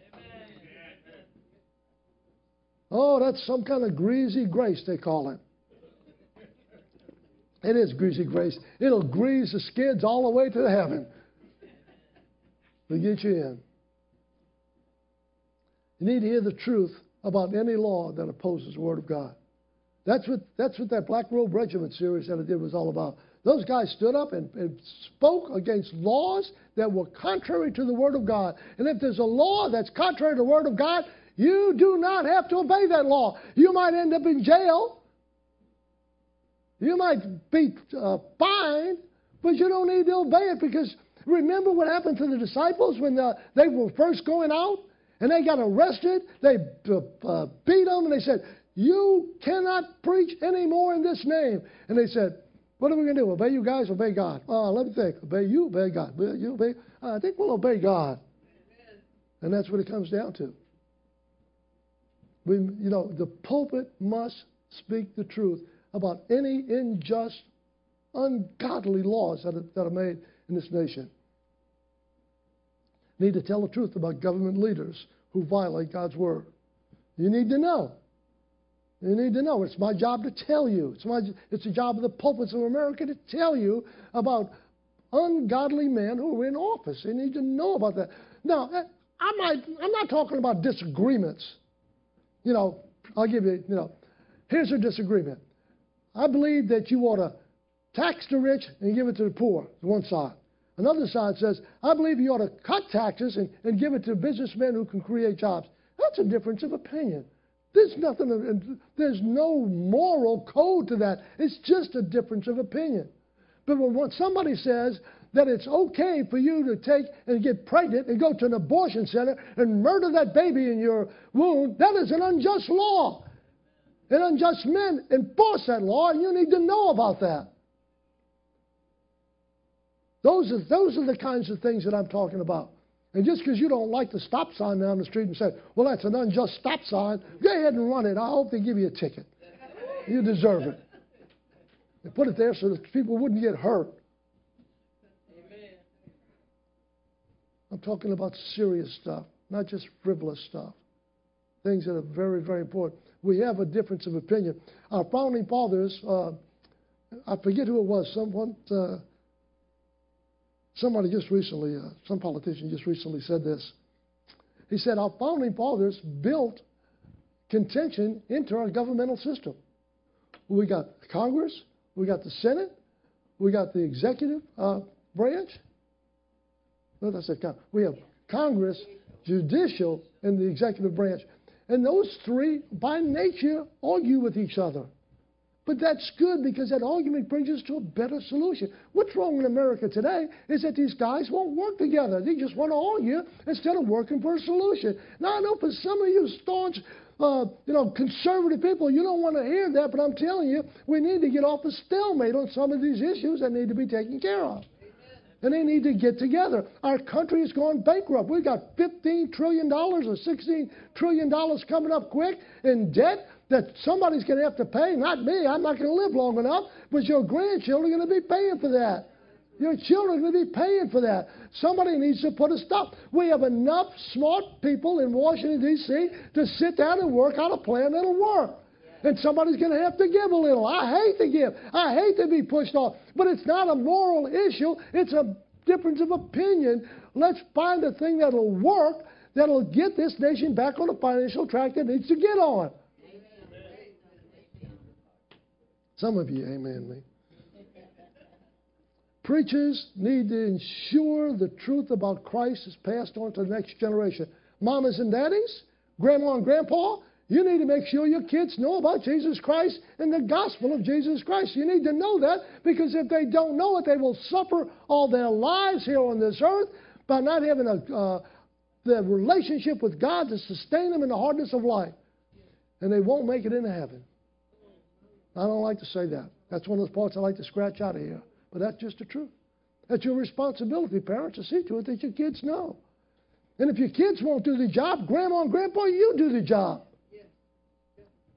Oh, that's some kind of greasy grace, they call it. It is greasy grace. It'll grease the skids all the way to heaven to get you in. You need to hear the truth about any law that opposes the Word of God. That's what that Black Robe Regiment series that I did was all about. Those guys stood up and spoke against laws that were contrary to the Word of God. And if there's a law that's contrary to the Word of God, you do not have to obey that law. You might end up in jail. You might be fined, but you don't need to obey it, because remember what happened to the disciples when they were first going out and they got arrested? They beat them and they said, "You cannot preach anymore in this name." And they said, "What are we going to do? Obey you guys, obey God?" Let me think. Obey you, obey God. You obey. I think we'll obey God. Amen. And that's what it comes down to. The pulpit must speak the truth about any unjust, ungodly laws that are made in this nation. You need to tell the truth about government leaders who violate God's word. You need to know. You need to know. It's my job to tell you. It's the job of the pulpits of America to tell you about ungodly men who are in office. You need to know about that. Now, I'm not talking about disagreements. I'll give you, here's a disagreement. I believe that you ought to tax the rich and give it to the poor, one side. Another side says, I believe you ought to cut taxes and give it to businessmen who can create jobs. That's a difference of opinion. There's no moral code to that. It's just a difference of opinion. But when somebody says that it's okay for you to take and get pregnant and go to an abortion center and murder that baby in your womb, that is an unjust law. And unjust men enforce that law, and you need to know about that. Those are the kinds of things that I'm talking about. And just because you don't like the stop sign down the street and say, well, that's an unjust stop sign, go ahead and run it. I hope they give you a ticket. You deserve it. They put it there so that people wouldn't get hurt. Amen. I'm talking about serious stuff, not just frivolous stuff. Things that are very, very important. We have a difference of opinion. Our founding fathers, I forget who it was, somebody just recently, some politician just recently said this. He said, our founding fathers built contention into our governmental system. We got Congress, we got the Senate, we got the executive branch. What did I say? We have Congress, judicial, and the executive branch. And those three, by nature, argue with each other. But that's good, because that argument brings us to a better solution. What's wrong in America today is that these guys won't work together. They just want to argue instead of working for a solution. Now, I know for some of you staunch, conservative people, you don't want to hear that, but I'm telling you, we need to get off a stalemate on some of these issues that need to be taken care of. And they need to get together. Our country has gone bankrupt. We've got $15 trillion or $16 trillion coming up quick in debt that somebody's going to have to pay. Not me. I'm not going to live long enough. But your grandchildren are going to be paying for that. Your children are going to be paying for that. Somebody needs to put a stop. We have enough smart people in Washington, D.C. to sit down and work out a plan that'll work. And somebody's going to have to give a little. I hate to give. I hate to be pushed off. But it's not a moral issue. It's a difference of opinion. Let's find a thing that'll work, that'll get this nation back on the financial track that needs to get on. Amen. Some of you, amen me. Preachers need to ensure the truth about Christ is passed on to the next generation. Mamas and daddies, grandma and grandpa, you need to make sure your kids know about Jesus Christ and the gospel of Jesus Christ. You need to know that, because if they don't know it, they will suffer all their lives here on this earth by not having the relationship with God to sustain them in the hardness of life. And they won't make it into heaven. I don't like to say that. That's one of those parts I like to scratch out of here. But that's just the truth. That's your responsibility, parents, to see to it that your kids know. And if your kids won't do the job, grandma and grandpa, you do the job.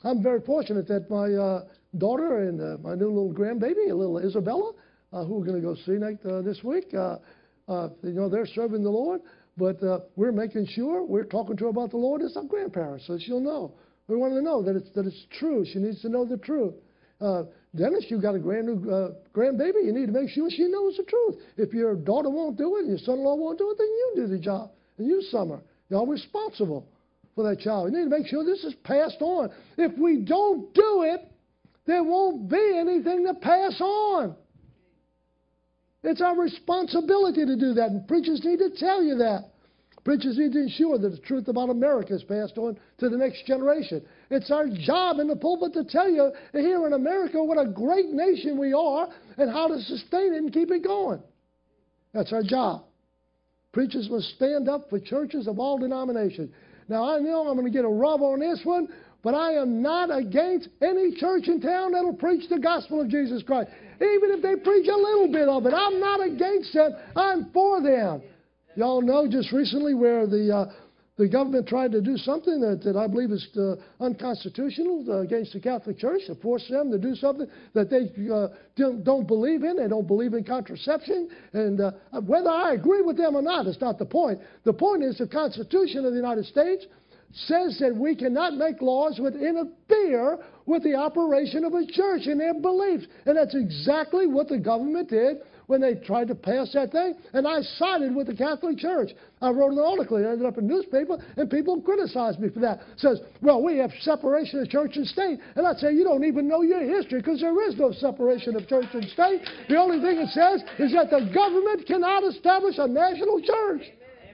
I'm very fortunate that my daughter and my new little grandbaby, little Isabella, who we're going to go see this week, they're serving the Lord. But we're making sure we're talking to her about the Lord as our grandparents, so she'll know. We want her to know that it's true. She needs to know the truth. Dennis, you got a grandbaby. You need to make sure she knows the truth. If your daughter won't do it and your son-in-law won't do it, then you do the job. And you, Summer, you're responsible for that child. You need to make sure this is passed on. If we don't do it, there won't be anything to pass on. It's our responsibility to do that, and preachers need to tell you that. Preachers need to ensure that the truth about America is passed on to the next generation. It's our job in the pulpit to tell you here in America what a great nation we are and how to sustain it and keep it going. That's our job. Preachers must stand up for churches of all denominations. Now, I know I'm going to get a rub on this one, but I am not against any church in town that'll preach the gospel of Jesus Christ. Even if they preach a little bit of it, I'm not against them. I'm for them. Y'all know just recently where the government tried to do something that I believe is unconstitutional against the Catholic Church, to force them to do something that they don't believe in. They don't believe in contraception. And whether I agree with them or not, it's not the point. The point is the Constitution of the United States says that we cannot make laws that interfere with the operation of a church and their beliefs. And that's exactly what the government did when they tried to pass that thing. And I sided with the Catholic Church. I wrote an article. It ended up in the newspaper, and people criticized me for that. It says, well, we have separation of church and state. And I'd say, you don't even know your history, because there is no separation of church and state. The only thing it says is that the government cannot establish a national church.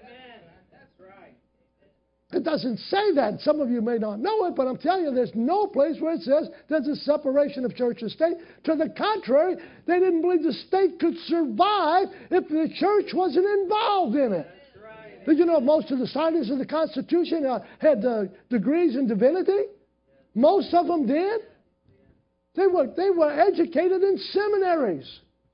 It doesn't say that. Some of you may not know it, but I'm telling you, there's no place where it says there's a separation of church and state. To the contrary, they didn't believe the state could survive if the church wasn't involved in it. Right. Did you know most of the signers of the Constitution had degrees in divinity? Most of them did. They were educated in seminaries.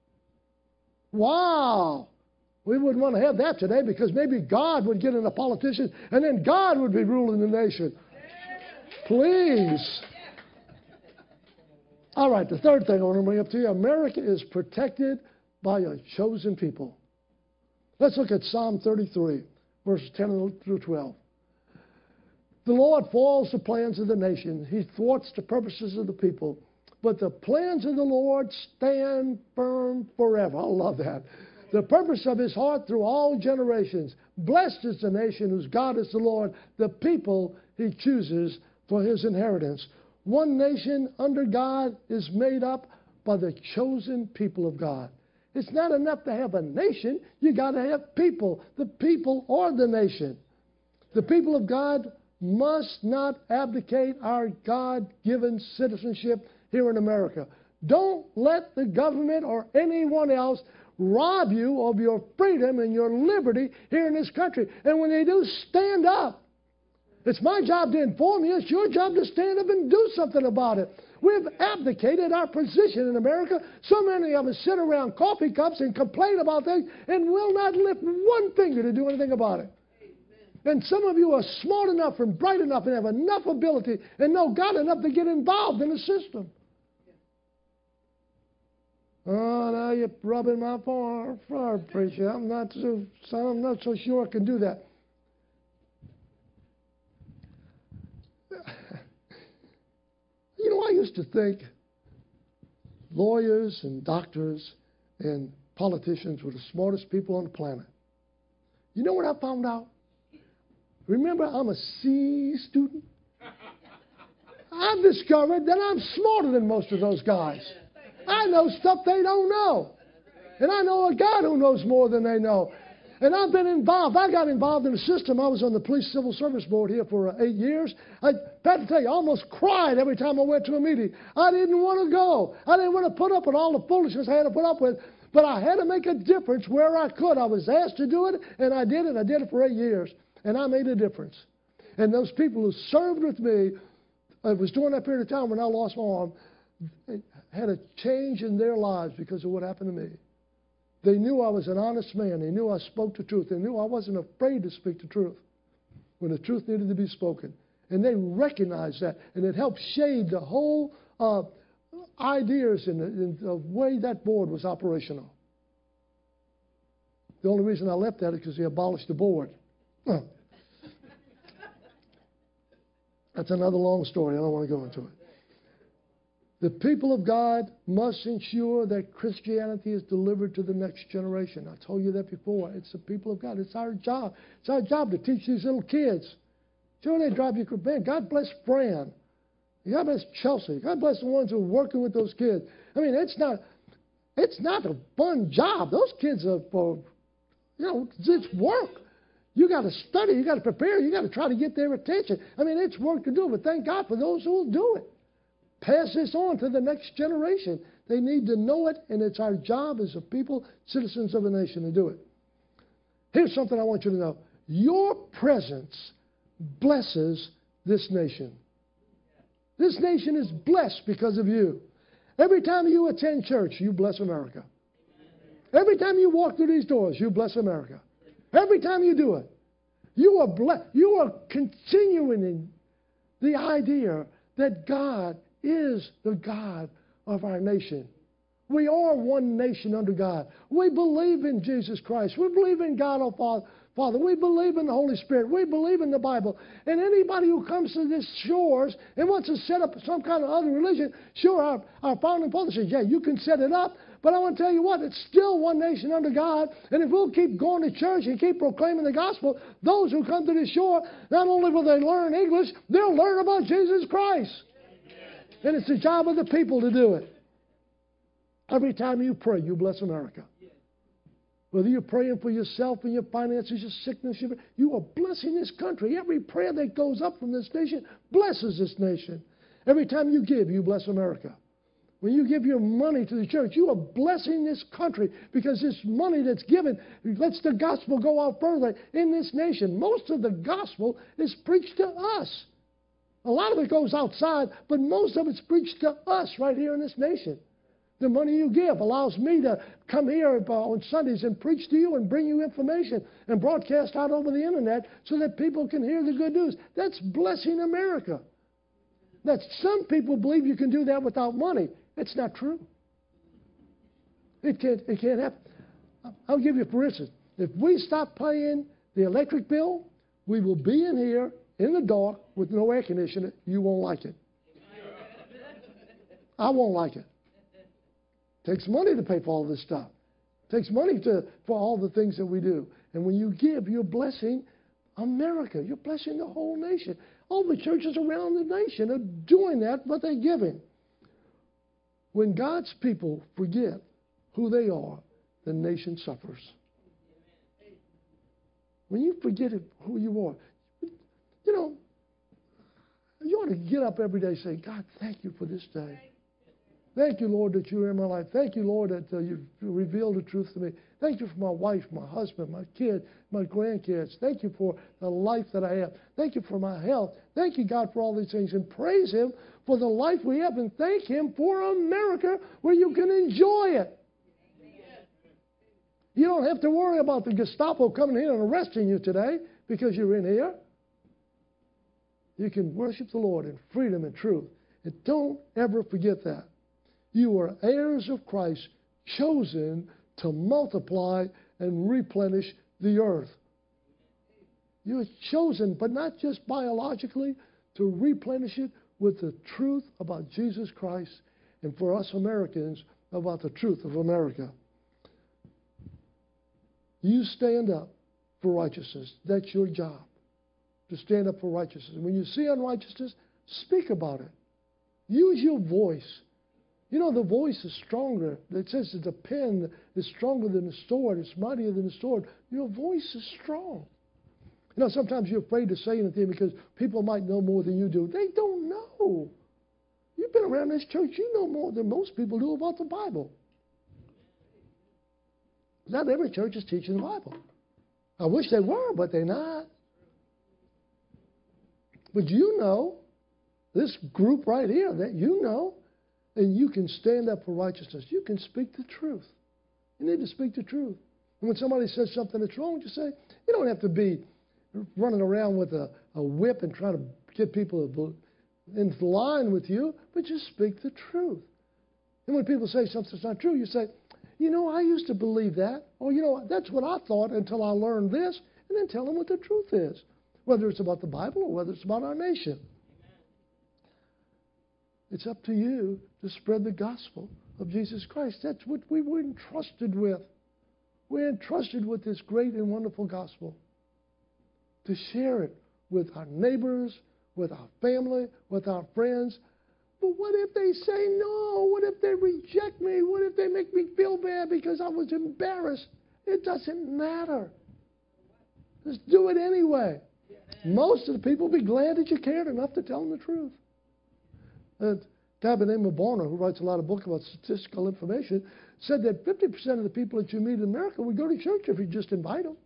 Wow. We wouldn't want to have that today, because maybe God would get in a politician and then God would be ruling the nation. Please. All right, the third thing I want to bring up to you, America is protected by a chosen people. Let's look at Psalm 33, verses 10 through 12. The Lord foils the plans of the nation. He thwarts the purposes of the people. But the plans of the Lord stand firm forever. I love that. The purpose of his heart through all generations. Blessed is the nation whose God is the Lord, the people he chooses for his inheritance. One nation under God is made up by the chosen people of God. It's not enough to have a nation. You got to have people. The people are the nation. The people of God must not abdicate our God-given citizenship here in America. Don't let the government or anyone else rob you of your freedom and your liberty here in this country. And when they do, stand up. It's my job to inform you. It's your job to stand up and do something about it. We've abdicated our position in America. So many of us sit around coffee cups and complain about things and will not lift one finger to do anything about it. And some of you are smart enough and bright enough and have enough ability and know God enough to get involved in the system. Oh, now you're rubbing my floor, preacher. I'm not so sure I can do that. You know, I used to think lawyers and doctors and politicians were the smartest people on the planet. You know what I found out? Remember, I'm a C student. I've discovered that I'm smarter than most of those guys. I know stuff they don't know. And I know a God who knows more than they know. And I've been involved. I got involved in the system. I was on the Police Civil Service Board here for 8 years. I had to tell you, I almost cried every time I went to a meeting. I didn't want to go. I didn't want to put up with all the foolishness I had to put up with. But I had to make a difference where I could. I was asked to do it, and I did it. I did it for 8 years. And I made a difference. And those people who served with me, it was during that period of time when I lost my arm, had a change in their lives because of what happened to me. They knew I was an honest man. They knew I spoke the truth. They knew I wasn't afraid to speak the truth when the truth needed to be spoken. And they recognized that, and it helped shade the whole ideas in the way that board was operational. The only reason I left that is because they abolished the board. That's another long story. I don't want to go into it. The people of God must ensure that Christianity is delivered to the next generation. I told you that before. It's the people of God. It's our job. It's our job to teach these little kids. Sure, they drive you crazy. God bless Fran. God bless Chelsea. God bless the ones who are working with those kids. I mean, it's not a fun job. Those kids are for, it's work. You got to study. You got to prepare. You got to try to get their attention. I mean, it's work to do, but thank God for those who will do it. Pass this on to the next generation. They need to know it, and it's our job as a people, citizens of a nation, to do it. Here's something I want you to know. Your presence blesses this nation. This nation is blessed because of you. Every time you attend church, you bless America. Every time you walk through these doors, you bless America. Every time you do it, you are blessed. You are continuing in the idea that God is the God of our nation. We are one nation under God. We believe in Jesus Christ. We believe in God our Father. We believe in the Holy Spirit. We believe in the Bible. And anybody who comes to these shores and wants to set up some kind of other religion, sure, our founding fathers said, yeah, you can set it up. But I want to tell you what, it's still one nation under God. And if we'll keep going to church and keep proclaiming the gospel, those who come to this shore, not only will they learn English, they'll learn about Jesus Christ. And it's the job of the people to do it. Every time you pray, you bless America. Whether you're praying for yourself and your finances, your sickness, you are blessing this country. Every prayer that goes up from this nation blesses this nation. Every time you give, you bless America. When you give your money to the church, you are blessing this country because this money that's given lets the gospel go out further in this nation. Most of the gospel is preached to us. A lot of it goes outside, but most of it's preached to us right here in this nation. The money you give allows me to come here on Sundays and preach to you and bring you information and broadcast out over the internet so that people can hear the good news. That's blessing America. That some people believe you can do that without money. It's not true. It can't happen. I'll give you, for instance, if we stop paying the electric bill, we will be in here in the dark with no air conditioning. You won't like it. I won't like it. It takes money to pay for all this stuff. It takes money for all the things that we do. And when you give, you're blessing America. You're blessing the whole nation. All the churches around the nation are doing that, but they're giving. When God's people forget who they are, the nation suffers. When you forget who you are, you ought to get up every day and say, God, thank you for this day. Thank you, Lord, that you're in my life. Thank you, Lord, that you've revealed the truth to me. Thank you for my wife, my husband, my kid, my grandkids. Thank you for the life that I have. Thank you for my health. Thank you, God, for all these things. And praise Him for the life we have. And thank Him for America where you can enjoy it. You don't have to worry about the Gestapo coming here and arresting you today because you're in here. You can worship the Lord in freedom and truth. And don't ever forget that. You are heirs of Christ, chosen to multiply and replenish the earth. You are chosen, but not just biologically, to replenish it with the truth about Jesus Christ, and for us Americans, about the truth of America. You stand up for righteousness. That's your job, to stand up for righteousness. And when you see unrighteousness, speak about it. Use your voice. You know, the voice is stronger. It says that the pen is stronger than the sword. It's mightier than the sword. Your voice is strong. You know, sometimes you're afraid to say anything because people might know more than you do. They don't know. You've been around this church. You know more than most people do about the Bible. Not every church is teaching the Bible. I wish they were, but they're not. But you know, this group right here, that you know, and you can stand up for righteousness. You can speak the truth. You need to speak the truth. And when somebody says something that's wrong, just say, you don't have to be running around with a whip and trying to get people in line with you, but just speak the truth. And when people say something's not true, you say, you know, I used to believe that. Or, you know, that's what I thought until I learned this. And then tell them what the truth is, whether it's about the Bible or whether it's about our nation. It's up to you to spread the gospel of Jesus Christ. That's what we were entrusted with. We're entrusted with this great and wonderful gospel, to share it with our neighbors, with our family, with our friends. But what if they say no? What if they reject me? What if they make me feel bad because I was embarrassed? It doesn't matter. Just do it anyway. Most of the people will be glad that you cared enough to tell them the truth. A guy by the name of Barner, who writes a lot of books about statistical information, said that 50% of the people that you meet in America would go to church if you just invite them.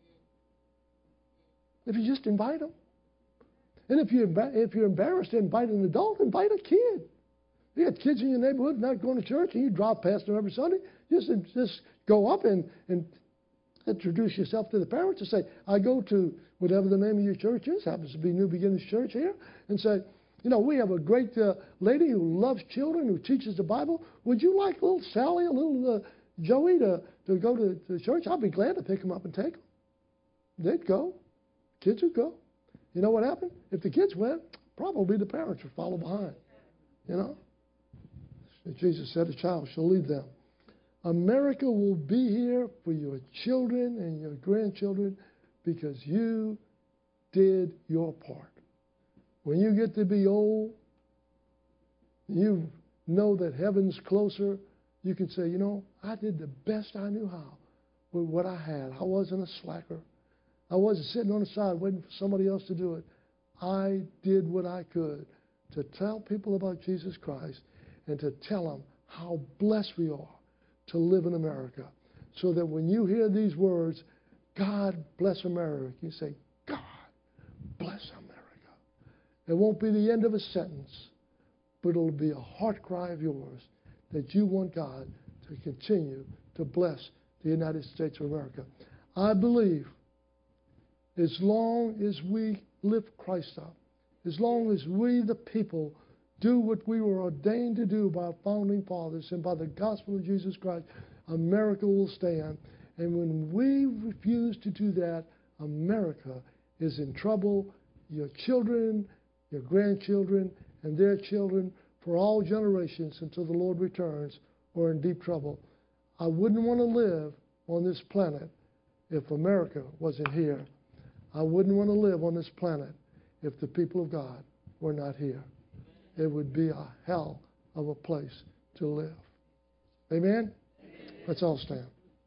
If you just invite them. And if you're embarrassed to invite an adult, invite a kid. You got kids in your neighborhood not going to church, and you drive past them every Sunday, just go up and introduce yourself to the parents and say, I go to whatever the name of your church is, happens to be New Beginnings Church here, and say, you know, we have a great lady who loves children, who teaches the Bible. Would you like little Sally or little Joey to go to church? I'd be glad to pick them up and take them. They'd go. Kids would go. You know what happened? If the kids went, probably the parents would follow behind. You know? Jesus said, a child shall lead them. America will be here for your children and your grandchildren because you did your part. When you get to be old, you know that heaven's closer, you can say, you know, I did the best I knew how with what I had. I wasn't a slacker. I wasn't sitting on the side waiting for somebody else to do it. I did what I could to tell people about Jesus Christ and to tell them how blessed we are to live in America. So that when you hear these words, God bless America, you say, God bless America. It won't be the end of a sentence, but it'll be a heart cry of yours that you want God to continue to bless the United States of America. I believe as long as we lift Christ up, as long as we, the people, do what we were ordained to do by our founding fathers and by the gospel of Jesus Christ, America will stand. And when we refuse to do that, America is in trouble. Your children, your grandchildren, and their children, for all generations until the Lord returns, are in deep trouble. I wouldn't want to live on this planet if America wasn't here. I wouldn't want to live on this planet if the people of God were not here. It would be a hell of a place to live. Amen? Let's all stand.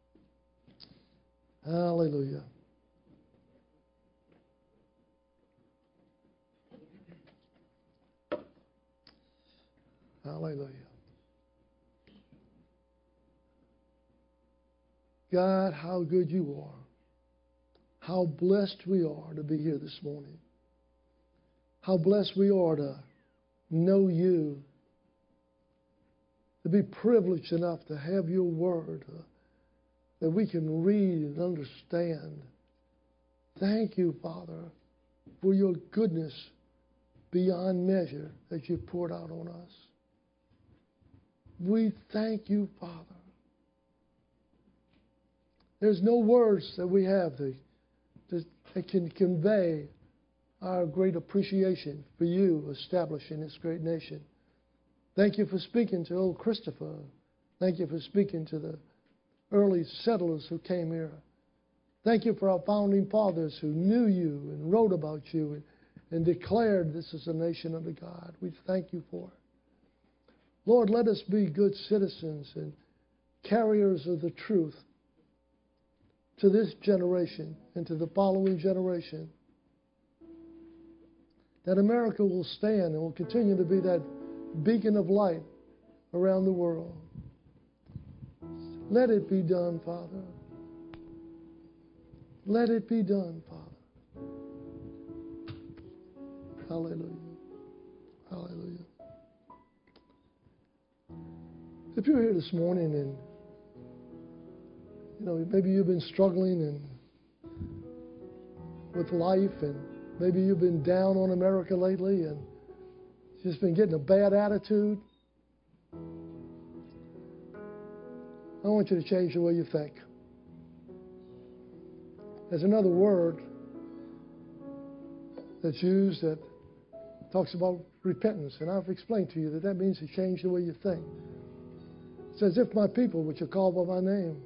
Hallelujah. Hallelujah. God, how good you are. How blessed we are to be here this morning. How blessed we are to know you, to be privileged enough to have your word that we can read and understand. Thank you, Father, for your goodness beyond measure that you poured out on us. We thank you, Father. There's no words that we have that can convey our great appreciation for you establishing this great nation. Thank you for speaking to old Christopher. Thank you for speaking to the early settlers who came here. Thank you for our founding fathers who knew you and wrote about you and declared this is a nation under God. We thank you for it. Lord, let us be good citizens and carriers of the truth to this generation and to the following generation. That America will stand and will continue to be that beacon of light around the world. Let it be done, Father. Let it be done, Father. Hallelujah. Hallelujah. If you're here this morning and maybe you've been struggling with life and Maybe you've been down on America lately and just been getting a bad attitude. I want you to change the way you think. There's another word that's used that talks about repentance, and I've explained to you that means to change the way you think. It says, if my people, which are called by my name,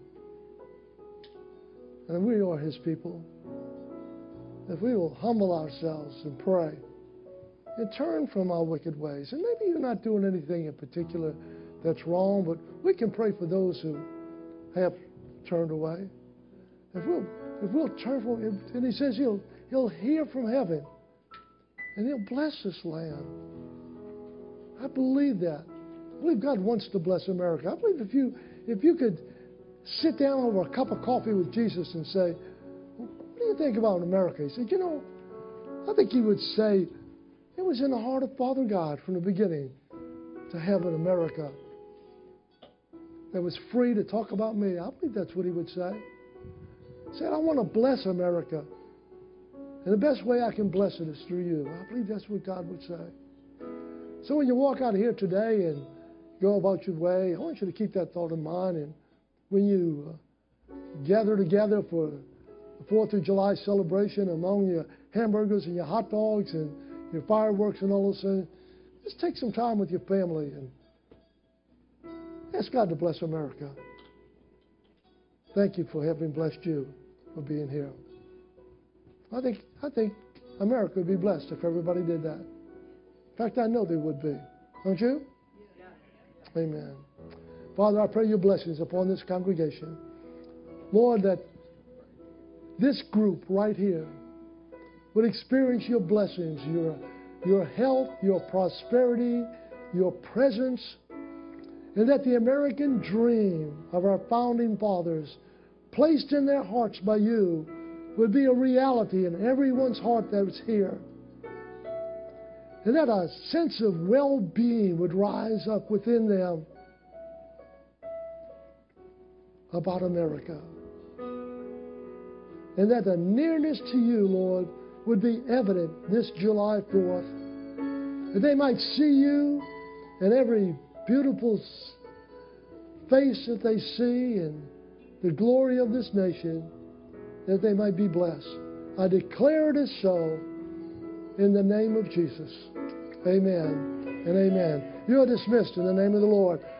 and we are his people, if we will humble ourselves and pray and turn from our wicked ways. And maybe you're not doing anything in particular that's wrong, but we can pray for those who have turned away. If we'll turn from him, and he says he'll hear from heaven and he'll bless this land. I believe that. I believe God wants to bless America. I believe if you could sit down over a cup of coffee with Jesus and say, what do you think about America? He said, I think he would say, it was in the heart of Father God from the beginning to have an America that was free to talk about me. I believe that's what he would say. He said, I want to bless America. And the best way I can bless it is through you. I believe that's what God would say. So when you walk out of here today and go about your way, I want you to keep that thought in mind. And when you gather together for the 4th of July celebration among your hamburgers and your hot dogs and your fireworks and all those things, just take some time with your family and ask God to bless America. Thank you for having blessed you for being here. I think America would be blessed if everybody did that. In fact, I know they would be. Don't you? Yeah. Amen. Father, I pray your blessings upon this congregation. Lord, that this group right here would experience your blessings, your health, your prosperity, your presence, and that the American dream of our founding fathers, placed in their hearts by you, would be a reality in everyone's heart that was here. And that a sense of well-being would rise up within them about America. And that the nearness to you, Lord, would be evident this July 4th. That they might see you in every beautiful face that they see and the glory of this nation, that they might be blessed. I declare it is so in the name of Jesus. Amen and amen. You are dismissed in the name of the Lord.